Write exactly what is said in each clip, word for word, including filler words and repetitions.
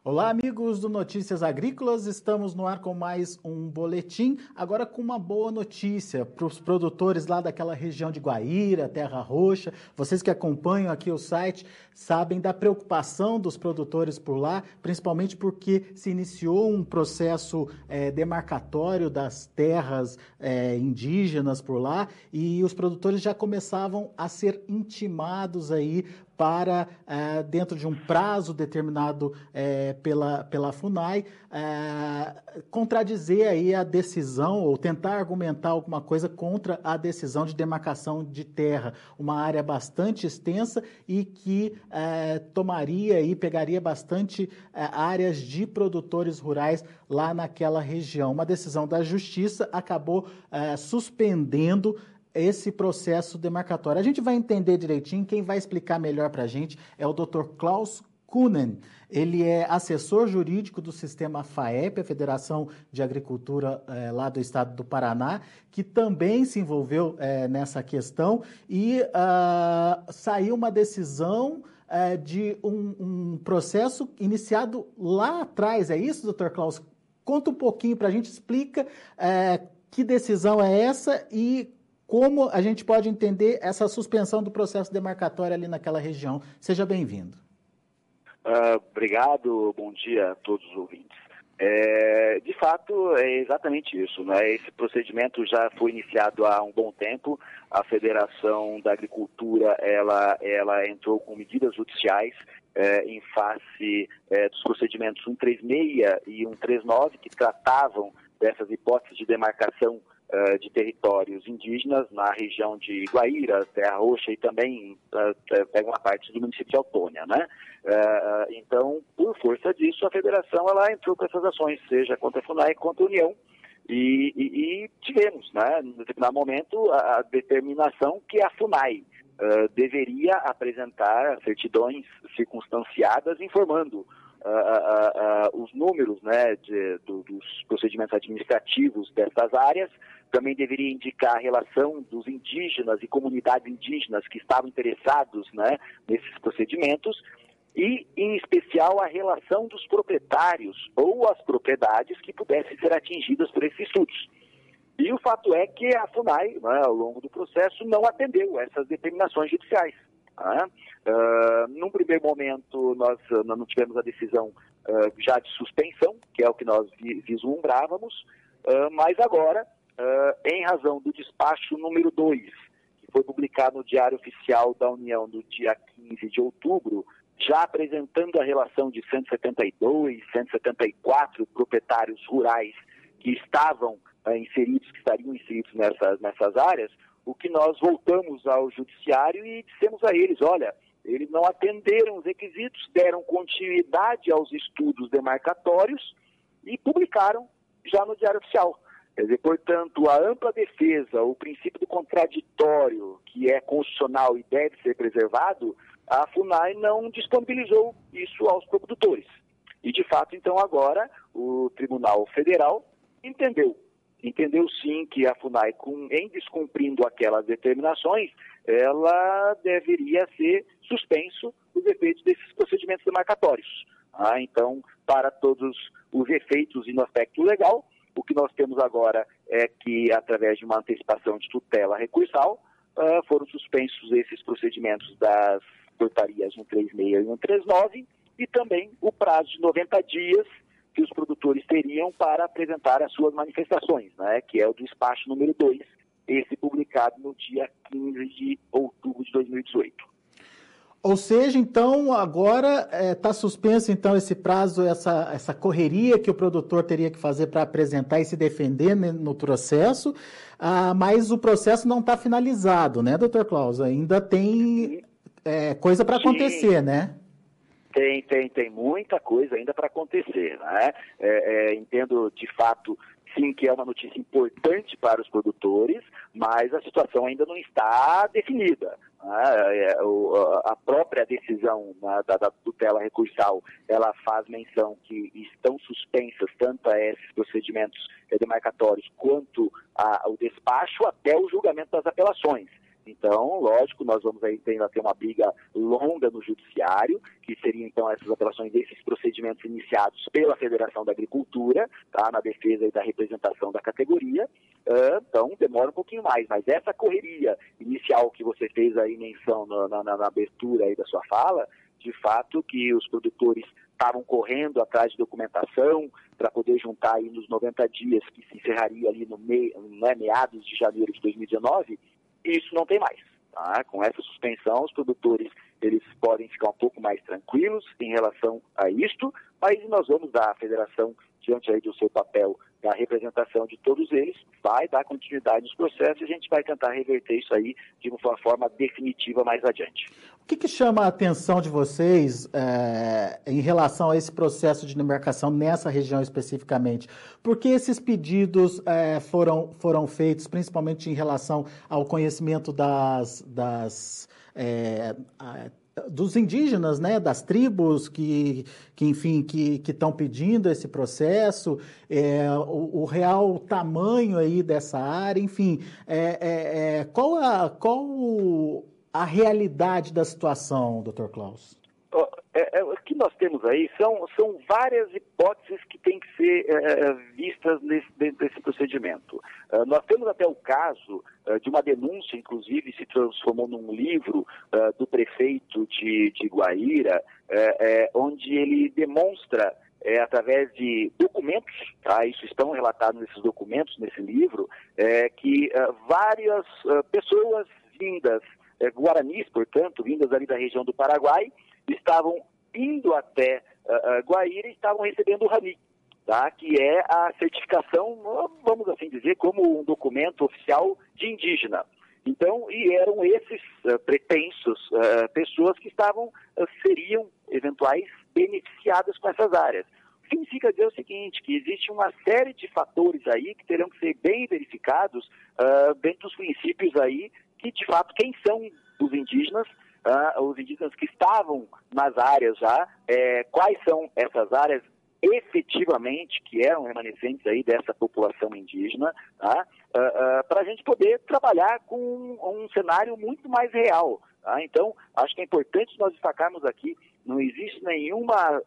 Olá, amigos do Notícias Agrícolas, estamos no ar com mais um boletim, agora com uma boa notícia para os produtores lá daquela região de Guaíra, Terra Roxa. Vocês que acompanham aqui o site sabem da preocupação dos produtores por lá, principalmente porque se iniciou um processo é, demarcatório das terras é, indígenas por lá e os produtores já começavam a ser intimados aí para, uh, dentro de um prazo determinado uh, pela, pela FUNAI, uh, contradizer aí a decisão ou tentar argumentar alguma coisa contra a decisão de demarcação de terra, uma área bastante extensa e que uh, tomaria e pegaria bastante uh, áreas de produtores rurais lá naquela região. Uma decisão da Justiça acabou uh, suspendendo esse processo demarcatório. A gente vai entender direitinho, quem vai explicar melhor para a gente é o doutor Klaus Kuhnen. Ele é assessor jurídico do sistema FAEP, a Federação de Agricultura eh, lá do estado do Paraná, que também se envolveu eh, nessa questão e uh, saiu uma decisão uh, de um, um processo iniciado lá atrás. É isso, doutor Klaus? Conta um pouquinho para a gente, explica uh, que decisão é essa e como a gente pode entender essa suspensão do processo demarcatório ali naquela região. Seja bem-vindo. Uh, obrigado, bom dia a todos os ouvintes. É, de fato, é exatamente isso, né? Esse procedimento já foi iniciado há um bom tempo. A Federação da Agricultura, ela, ela entrou com medidas judiciais é, em face é, dos procedimentos cento e trinta e seis e cento e trinta e nove, que tratavam dessas hipóteses de demarcação Uh, de territórios indígenas na região de Guaíra, Terra Roxa e também uh, pega uma parte do município de Autônia, né? Uh, então, por força disso, a federação ela entrou com essas ações, seja contra a FUNAI, contra a União, e, e, e tivemos, né, no determinado momento, a, a determinação que a FUNAI uh, deveria apresentar certidões circunstanciadas informando Uh, uh, uh, os números, né, de, do, dos procedimentos administrativos dessas áreas, também deveria indicar a relação dos indígenas e comunidades indígenas que estavam interessados, né, nesses procedimentos e, em especial, a relação dos proprietários ou as propriedades que pudessem ser atingidas por esses estudos. E o fato é que a FUNAI, né, ao longo do processo, não atendeu essas determinações judiciais. Ah, uh, num primeiro momento, nós uh, não tivemos a decisão uh, já de suspensão, que é o que nós vi vislumbrávamos, uh, mas agora, uh, em razão do despacho número dois, que foi publicado no Diário Oficial da União no dia quinze de outubro, já apresentando a relação de cento e setenta e dois, cento e setenta e quatro proprietários rurais que estavam uh, inseridos, que estariam inseridos nessas, nessas áreas, o que nós voltamos ao judiciário e dissemos a eles, olha, eles não atenderam os requisitos, deram continuidade aos estudos demarcatórios e publicaram já no Diário Oficial. Quer dizer, portanto, a ampla defesa, o princípio do contraditório, que é constitucional e deve ser preservado, a FUNAI não disponibilizou isso aos produtores. E, de fato, então, agora, o Tribunal Federal entendeu. Entendeu sim que a FUNAI, com, em descumprindo aquelas determinações, ela deveria ser suspenso os efeitos desses procedimentos demarcatórios. Ah, então, para todos os efeitos e no aspecto legal, o que nós temos agora é que, através de uma antecipação de tutela recursal, ah, foram suspensos esses procedimentos das portarias cento e trinta e seis e cento e trinta e nove e também o prazo de noventa dias que os produtores teriam para apresentar as suas manifestações, né, que é o despacho número dois, esse publicado no dia quinze de outubro de dois mil e dezoito. Ou seja, então, agora está é, suspenso então, esse prazo, essa, essa correria que o produtor teria que fazer para apresentar e se defender né, no processo, ah, mas o processo não está finalizado, né, doutor Klaus? Ainda tem é, coisa para acontecer, né? Tem, tem, tem muita coisa ainda para acontecer, né? É, é, entendo de fato, sim, que é uma notícia importante para os produtores, mas a situação ainda não está definida. Né? É, o, a própria decisão né, da, da tutela recursal, ela faz menção que estão suspensas tanto a esses procedimentos demarcatórios quanto ao despacho até o julgamento das apelações. Então, lógico, nós vamos aí ainda ter uma briga longa no judiciário, que seriam então essas apelações desses procedimentos iniciados pela Federação da Agricultura, tá, na defesa e da representação da categoria. Uh, então, demora um pouquinho mais, mas essa correria inicial que você fez aí menção na, na, na abertura aí da sua fala, de fato que os produtores estavam correndo atrás de documentação para poder juntar aí nos noventa dias que se encerraria ali no mei, né, meados de janeiro de dois mil e dezenove, isso não tem mais. Tá? Com essa suspensão, os produtores eles podem ficar um pouco mais tranquilos em relação a isto, mas nós vamos dar à federação, diante aí do seu papel da representação de todos eles, vai dar continuidade nos processos e a gente vai tentar reverter isso aí de uma forma definitiva mais adiante. O que, que chama a atenção de vocês é, em relação a esse processo de demarcação nessa região especificamente? Porque esses pedidos é, foram, foram feitos principalmente em relação ao conhecimento das... das é, a, dos indígenas, né, das tribos que, que enfim, que estão pedindo esse processo, é, o, o real tamanho aí dessa área, enfim, é, é, é, qual, a, qual a realidade da situação, doutor Klaus? É, é, o que nós temos aí são, são várias hipóteses que têm que ser é, vistas nesse, dentro desse procedimento. Uh, nós temos até o caso uh, de uma denúncia, inclusive se transformou num livro uh, do prefeito de, de Guaíra, é, é, onde ele demonstra, é, através de documentos, tá? Isso estão relatados nesses documentos, nesse livro, é, que uh, várias uh, pessoas vindas, uh, guaranis, portanto, vindas ali da região do Paraguai, estavam indo até uh, uh, Guaíra e estavam recebendo o RAMI, tá? Que é a certificação, vamos assim dizer, como um documento oficial de indígena. Então, e eram esses uh, pretensos uh, pessoas que estavam, uh, seriam eventuais beneficiadas com essas áreas. Significa dizer o seguinte, que existe uma série de fatores aí que terão que ser bem verificados uh, dentro dos princípios aí, que de fato quem são os indígenas, Uh, os indígenas que estavam nas áreas já, é, quais são essas áreas efetivamente que eram remanescentes aí dessa população indígena, tá? uh, uh, para a gente poder trabalhar com um, um cenário muito mais real. Tá? Então, acho que é importante nós destacarmos aqui, não existe nenhuma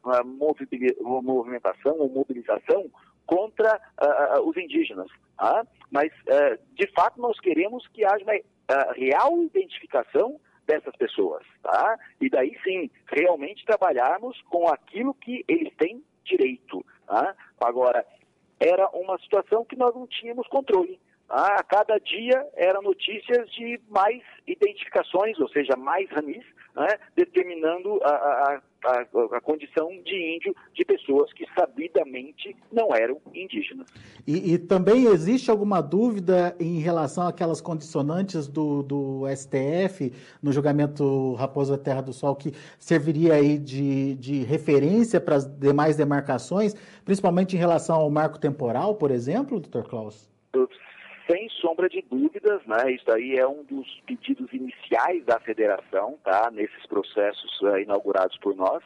uh, movimentação ou mobilização contra uh, uh, os indígenas, tá? Mas, uh, de fato, nós queremos que haja uma uh, real identificação dessas pessoas, tá? E daí sim, realmente trabalharmos com aquilo que eles têm direito, tá? Agora, era uma situação que nós não tínhamos controle. Tá? A cada dia eram notícias de mais identificações, ou seja, mais ramis, né? Determinando a, a, a, a condição de índio de pessoas que sabidamente não eram indígenas. E, e também existe alguma dúvida em relação àquelas condicionantes do, do S T F no julgamento Raposo da Terra do Sol, que serviria aí de, de referência para as demais demarcações, principalmente em relação ao marco temporal, por exemplo, doutor Klaus? Sem sombra de dúvidas, né? Isso aí é um dos pedidos iniciais da federação, tá? Nesses processos uh, inaugurados por nós,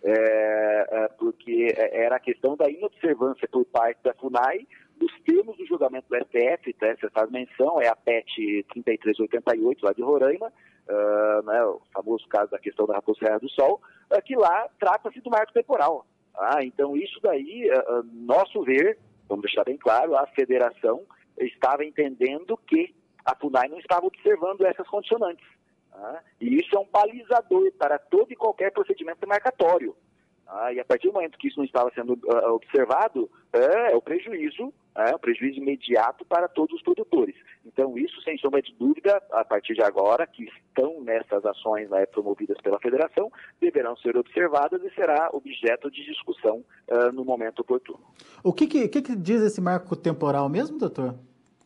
é, é, porque era a questão da inobservância por parte da FUNAI dos termos do julgamento do S T F, tá? Você faz menção, é a P E T trinta e três oitenta e oito, lá de Roraima, uh, né? O famoso caso da questão da Raposa Terra do Sol, uh, que lá trata-se do marco temporal. Tá? Então, isso daí, uh, uh, nosso ver, vamos deixar bem claro, a federação estava entendendo que a FUNAI não estava observando essas condicionantes. Tá? E isso é um balizador para todo e qualquer procedimento demarcatório. Tá? E a partir do momento que isso não estava sendo uh, observado, é, é o prejuízo, é o prejuízo imediato para todos os produtores. Então, isso, sem sombra de dúvida, a partir de agora, que estão nessas ações né, promovidas pela federação, deverão ser observadas e será objeto de discussão uh, no momento oportuno. O que, que, que, que diz esse marco temporal mesmo, doutor?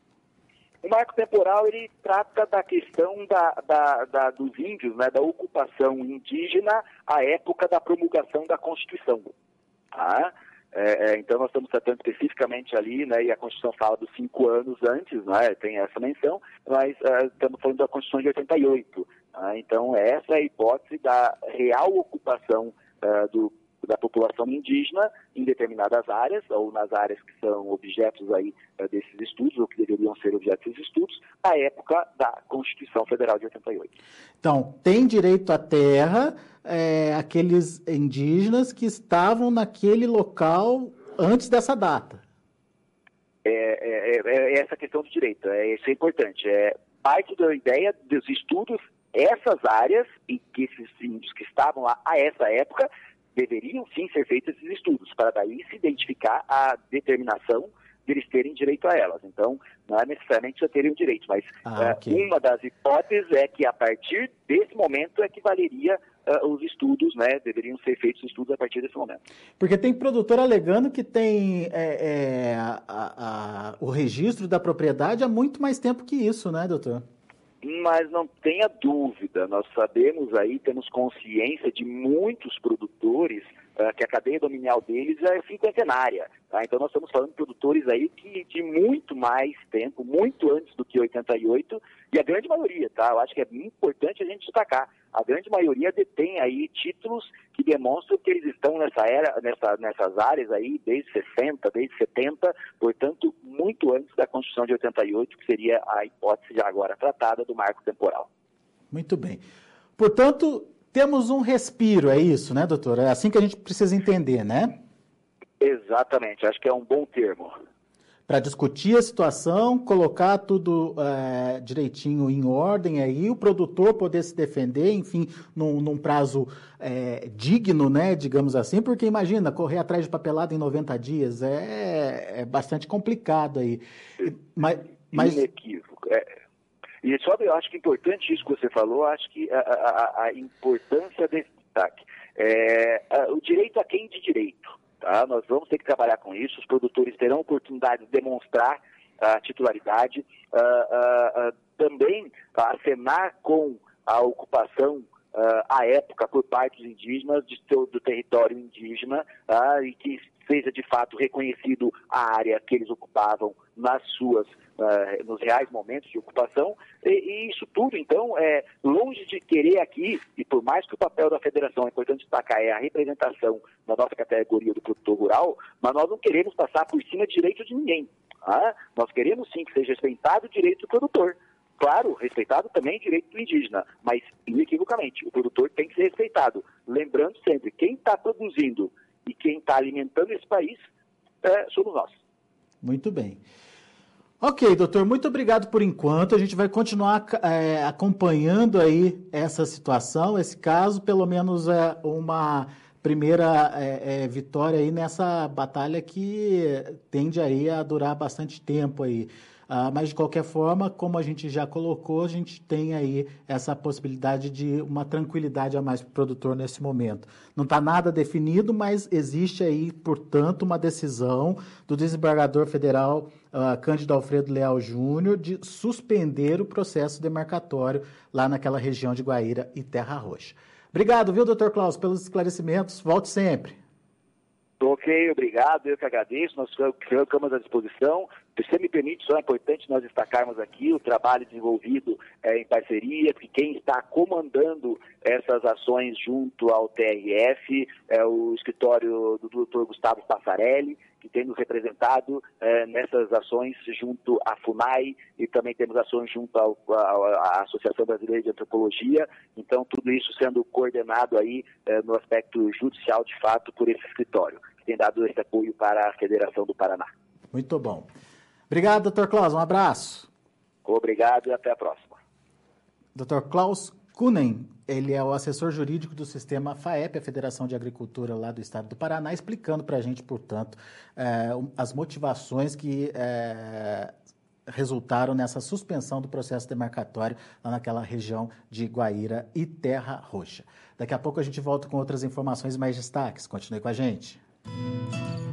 O marco temporal, ele trata da questão da, da, da, dos índios, né, da ocupação indígena à época da promulgação da Constituição. Tá? É, é, então, nós estamos tratando especificamente ali, né, e a Constituição fala dos cinco anos antes, né, tem essa menção, mas uh, estamos falando da Constituição de oitenta e oito. Tá? Então, essa é a hipótese da real ocupação uh, do da população indígena em determinadas áreas, ou nas áreas que são objetos aí desses estudos, ou que deveriam ser objetos desses estudos, à época da Constituição Federal de oitenta e oito. Então, tem direito à terra é, aqueles indígenas que estavam naquele local antes dessa data. É, é, é essa questão do direito, é, isso é importante. É parte da ideia dos estudos, essas áreas em que esses índios que estavam lá a essa época deveriam sim ser feitos esses estudos, para daí se identificar a determinação de eles terem direito a elas. Então, não é necessariamente já teriam direito, mas ah, uh, okay. uma das hipóteses é que a partir desse momento é que valeria uh, os estudos, né? Deveriam ser feitos os estudos a partir desse momento. Porque tem produtor alegando que tem é, é, a, a, o registro da propriedade há muito mais tempo que isso, né, doutor? Mas não tenha dúvida, nós sabemos aí, temos consciência de muitos produtores uh, que a cadeia dominial deles é cinquentenária. Tá? Então nós estamos falando de produtores aí que de muito mais tempo, muito antes do que oitenta e oito, e a grande maioria, tá? Eu acho que é importante a gente destacar, a grande maioria detém aí títulos que demonstram que eles estão nessa era, nessa, nessas áreas aí desde sessenta, desde setenta, portanto, muito antes da Constituição de oitenta e oito, que seria a hipótese já agora tratada do marco temporal. Muito bem. Portanto, temos um respiro, é isso, né, doutor? É assim que a gente precisa entender, né? Exatamente, acho que é um bom termo. Para discutir a situação, colocar tudo é, direitinho em ordem aí, o produtor poder se defender, enfim, num, num prazo é, digno, né, digamos assim, porque imagina, correr atrás de papelada em noventa dias é, é bastante complicado aí. Mas, mas... Inequívoco. É. E só eu acho que é importante isso que você falou, acho que a, a, a importância desse destaque. É, a, o direito a quem de direito. Tá? Nós vamos ter que trabalhar com isso, os produtores terão oportunidade de demonstrar a titularidade, uh, uh, uh, também acenar com a ocupação uh, à época por parte dos indígenas de seu, do território indígena uh, e que seja de fato reconhecido a área que eles ocupavam nas suas, uh, nos reais momentos de ocupação, e, e isso tudo, então, é longe de querer aqui, e por mais que o papel da federação, é importante destacar, é a representação da nossa categoria do produtor rural, mas nós não queremos passar por cima de direito de ninguém. Tá? Nós queremos sim que seja respeitado o direito do produtor. Claro, respeitado também o direito do indígena, mas inequivocamente, o produtor tem que ser respeitado. Lembrando sempre, quem está produzindo e quem está alimentando esse país é, somos nós. Muito bem. Ok, doutor, muito obrigado por enquanto. A gente vai continuar é, acompanhando aí essa situação, esse caso, pelo menos é uma primeira é, é, vitória aí nessa batalha que tende aí a durar bastante tempo aí. Ah, mas, de qualquer forma, como a gente já colocou, a gente tem aí essa possibilidade de uma tranquilidade a mais para o produtor nesse momento. Não está nada definido, mas existe aí, portanto, uma decisão do desembargador federal uh, Cândido Alfredo Leal Júnior de suspender o processo demarcatório lá naquela região de Guaíra e Terra Roxa. Obrigado, viu, doutor Klaus, pelos esclarecimentos. Volte sempre. Ok, obrigado, eu que agradeço, nós ficamos à disposição. Se você me permite, só é importante nós destacarmos aqui o trabalho desenvolvido é, em parceria, que quem está comandando essas ações junto ao T R F é o escritório do doutor Gustavo Passarelli, que tem nos representado é, nessas ações junto à FUNAI e também temos ações junto ao, à Associação Brasileira de Antropologia. Então, tudo isso sendo coordenado aí é, no aspecto judicial, de fato, por esse escritório, que tem dado esse apoio para a Federação do Paraná. Muito bom. Obrigado, doutor Klaus. Um abraço. Obrigado e até a próxima. doutor Klaus Kunen, ele é o assessor jurídico do sistema FAEP, a Federação de Agricultura lá do Estado do Paraná, explicando para a gente, portanto, eh, as motivações que eh, resultaram nessa suspensão do processo demarcatório lá naquela região de Guaíra e Terra Roxa. Daqui a pouco a gente volta com outras informações e mais destaques. Continue com a gente.